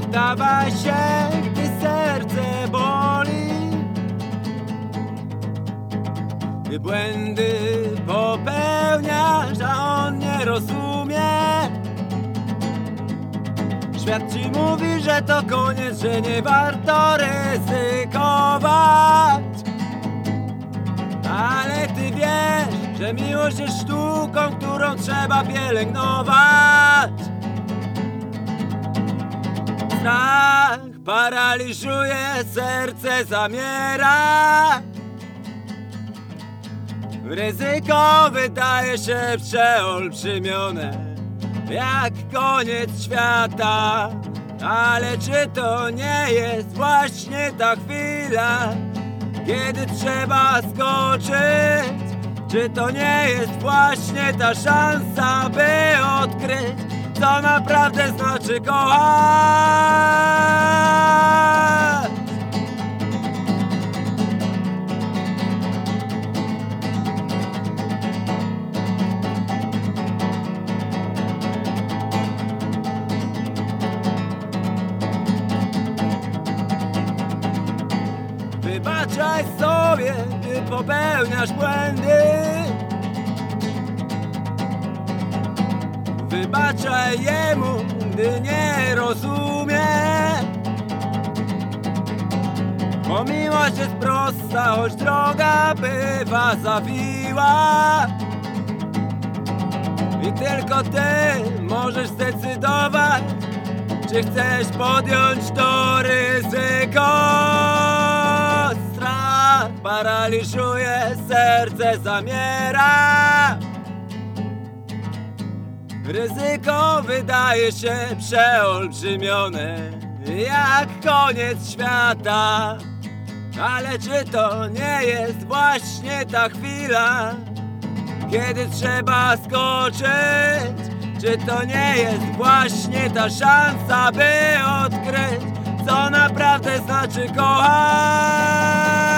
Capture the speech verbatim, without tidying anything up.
poddawaj się, gdy serce boli. Ty błędy popełniasz, a on nie rozumie. Świat ci mówi, że to koniec, że nie warto ryzykować. Ale ty wiesz, że miłość jest sztuką, którą trzeba pielęgnować. Strach paraliżuje, serce zamiera. Ryzyko wydaje się przeolbrzymione, jak koniec świata. Ale czy to nie jest właśnie ta chwila, kiedy trzeba skoczyć? Czy to nie jest właśnie ta szansa, by odkryć, co naprawdę znaczy kochać? Wybaczaj sobie, gdy popełniasz błędy. Wybaczaj jemu, gdy nie rozumie. Bo miłość jest prosta, choć droga bywa zawiła. I tylko ty możesz zdecydować, czy chcesz podjąć to ryzyko. Strach paraliżuje, serce zamiera. Ryzyko wydaje się przeolbrzymione, jak koniec świata. Ale czy to nie jest właśnie ta chwila, kiedy trzeba skoczyć? Czy to nie jest właśnie ta szansa, by odkryć, co naprawdę znaczy kochać?